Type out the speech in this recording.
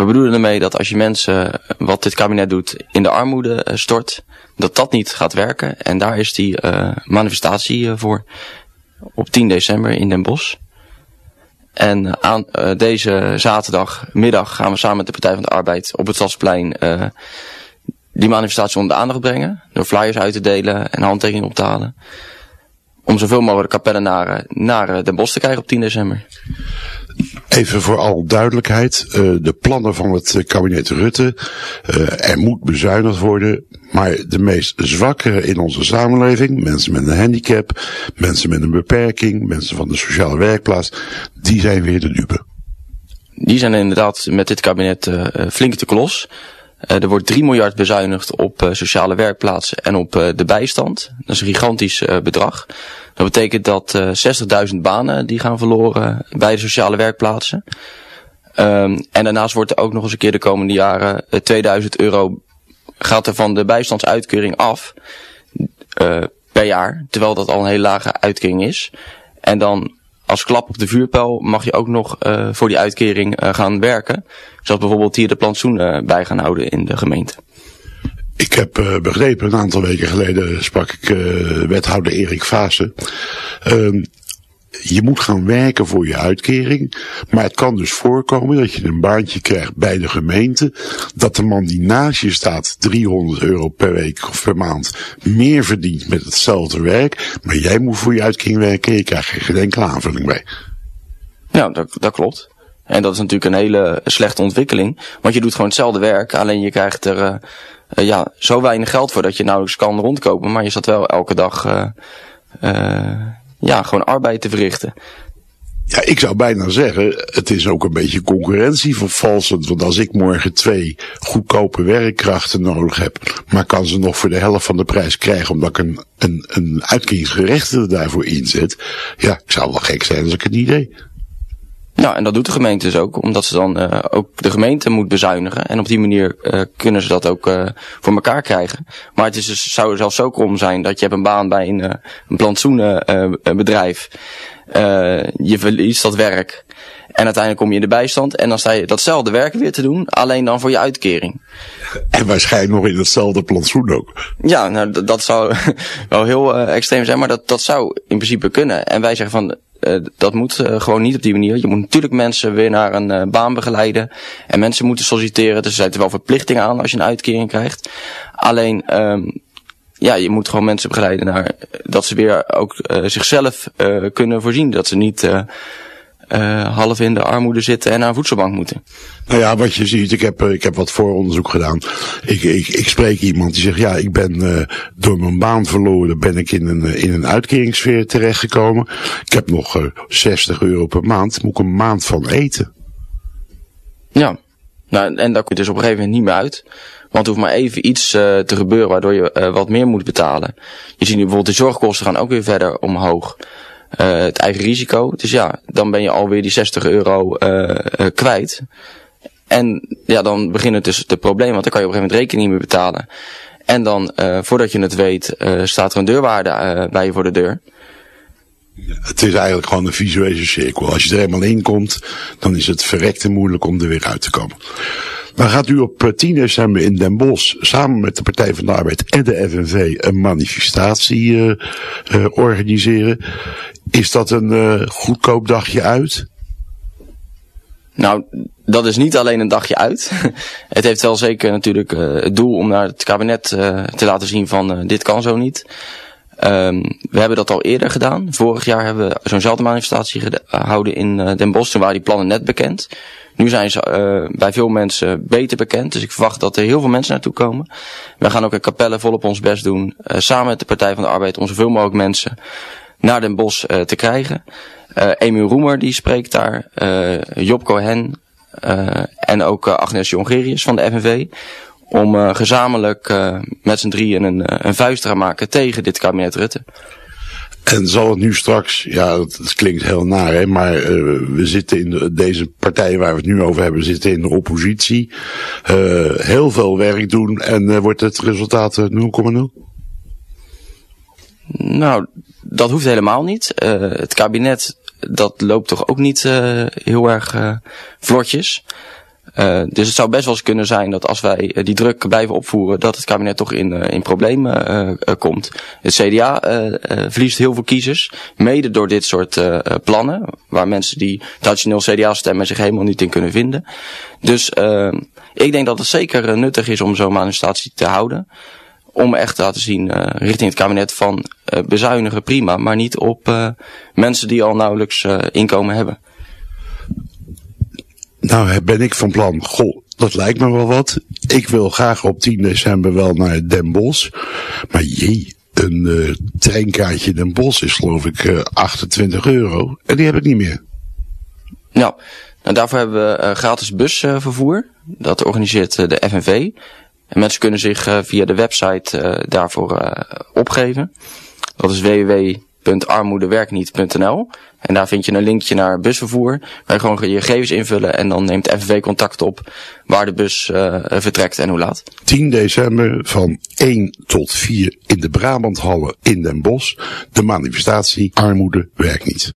We bedoelen ermee dat als je mensen, wat dit kabinet doet, in de armoede stort, dat niet gaat werken. En daar is die manifestatie voor op 10 december in Den Bosch. En aan deze zaterdagmiddag gaan we samen met de Partij van de Arbeid op het Stadsplein die manifestatie onder de aandacht brengen. Door flyers uit te delen en handtekeningen op te halen. Om zoveel mogelijk kapellen naar Den Bosch te krijgen op 10 december. Even voor alle duidelijkheid, de plannen van het kabinet Rutte, er moet bezuinigd worden, maar de meest zwakkeren in onze samenleving, mensen met een handicap, mensen met een beperking, mensen van de sociale werkplaats, die zijn weer de dupe. Die zijn inderdaad met dit kabinet flink te klos. Er wordt 3 miljard bezuinigd op sociale werkplaatsen en op de bijstand. Dat is een gigantisch bedrag. Dat betekent dat 60.000 banen die gaan verloren bij de sociale werkplaatsen. En daarnaast wordt er ook nog eens een keer de komende jaren €2000 gaat er van de bijstandsuitkering af per jaar. Terwijl dat al een hele lage uitkering is. En dan als klap op de vuurpijl mag je ook nog voor die uitkering gaan werken. Zoals bijvoorbeeld hier de plantsoenen bij gaan houden in de gemeente. Ik heb begrepen, een aantal weken geleden sprak ik wethouder Erik Vaassen. Je moet gaan werken voor je uitkering. Maar het kan dus voorkomen dat je een baantje krijgt bij de gemeente. Dat de man die naast je staat €300 per week of per maand meer verdient met hetzelfde werk. Maar jij moet voor je uitkering werken en je krijgt geen enkele aanvulling bij. Ja, dat klopt. En dat is natuurlijk een hele slechte ontwikkeling. Want je doet gewoon hetzelfde werk. Alleen je krijgt er zo weinig geld voor dat je nauwelijks kan rondkopen. Maar je staat wel elke dag gewoon arbeid te verrichten. Ja, ik zou bijna zeggen, het is ook een beetje concurrentievervalsend. Want als ik morgen 2 goedkope werkkrachten nodig heb, maar kan ze nog voor de helft van de prijs krijgen omdat ik een uitkeringsgerechtigde daarvoor inzet. Ja, ik zou wel gek zijn als ik het niet deed. Nou, en dat doet de gemeente dus ook, omdat ze dan ook de gemeente moet bezuinigen. En op die manier kunnen ze dat ook voor elkaar krijgen. Maar het is dus, zou zelfs zo krom zijn dat je hebt een baan bij een plantsoenenbedrijf. Je verliest dat werk. En uiteindelijk kom je in de bijstand. En dan sta je datzelfde werk weer te doen, alleen dan voor je uitkering. En waarschijnlijk nog in hetzelfde plantsoen ook. Ja, nou dat zou wel heel extreem zijn, maar dat zou in principe kunnen. En wij zeggen van, dat moet gewoon niet op die manier. Je moet natuurlijk mensen weer naar een baan begeleiden. En mensen moeten solliciteren. Dus er zijn er wel verplichtingen aan als je een uitkering krijgt. Alleen, je moet gewoon mensen begeleiden naar dat ze weer ook zichzelf kunnen voorzien. Dat ze niet half in de armoede zitten en naar een voedselbank moeten. Nou ja, wat je ziet, ik heb wat vooronderzoek gedaan. Ik spreek iemand die zegt, ja, ik ben door mijn baan verloren, ben ik in een uitkeringssfeer terechtgekomen. Ik heb nog €60 per maand, moet ik een maand van eten. Ja, nou, en daar kun je dus op een gegeven moment niet meer uit. Want er hoeft maar even iets te gebeuren waardoor je wat meer moet betalen. Je ziet nu bijvoorbeeld de zorgkosten gaan ook weer verder omhoog. Het eigen risico. Dus ja, dan ben je alweer die €60 kwijt. En ja, dan beginnen dus de problemen. Want dan kan je op een gegeven moment rekening niet meer betalen. En dan, voordat je het weet, staat er een deurwaarde bij je voor de deur. Het is eigenlijk gewoon een visuele cirkel. Als je er eenmaal in komt, dan is het verrekte moeilijk om er weer uit te komen. Dan gaat u op 10 december in Den Bosch samen met de Partij van de Arbeid en de FNV een manifestatie organiseren. Is dat een goedkoop dagje uit? Nou, dat is niet alleen een dagje uit. Het heeft wel zeker natuurlijk het doel om naar het kabinet te laten zien van dit kan zo niet. We hebben dat al eerder gedaan. Vorig jaar hebben we zo'nzelfde manifestatie gehouden in Den Bosch. Toen waren die plannen net bekend. Nu zijn ze bij veel mensen beter bekend. Dus ik verwacht dat er heel veel mensen naartoe komen. We gaan ook in Capelle volop ons best doen. Samen met de Partij van de Arbeid om zoveel mogelijk mensen naar Den Bosch te krijgen. Emiel Roemer die spreekt daar. Job Cohen. En ook Agnes Jongerius van de FNV. Om gezamenlijk met z'n drieën een vuist te gaan maken tegen dit kabinet Rutte. En zal het nu straks, ja, het klinkt heel naar, hè, maar we zitten in deze partijen waar we het nu over hebben, zitten in de oppositie. Heel veel werk doen en wordt het resultaat 0,0? Nou, dat hoeft helemaal niet. Het kabinet, dat loopt toch ook niet heel erg vlotjes. Dus het zou best wel eens kunnen zijn dat als wij die druk blijven opvoeren, dat het kabinet toch in problemen komt. Het CDA verliest heel veel kiezers, mede door dit soort plannen, waar mensen die traditioneel CDA stemmen zich helemaal niet in kunnen vinden. Dus ik denk dat het zeker nuttig is om zo'n manifestatie te houden. Om echt te laten zien richting het kabinet van bezuinigen prima, maar niet op mensen die al nauwelijks inkomen hebben. Nou ben ik van plan, dat lijkt me wel wat. Ik wil graag op 10 december wel naar Den Bosch. Maar een treinkaartje Den Bosch is geloof ik €28. En die heb ik niet meer. Nou, daarvoor hebben we gratis busvervoer. Dat organiseert de FNV. En mensen kunnen zich via de website daarvoor opgeven. Dat is www.armoedewerkniet.nl. En daar vind je een linkje naar busvervoer. Waar je gewoon je gegevens invullen en dan neemt FNV contact op waar de bus vertrekt en hoe laat. 10 december van 1 tot 4 in de Brabanthallen in Den Bosch. De manifestatie Armoede werkt niet.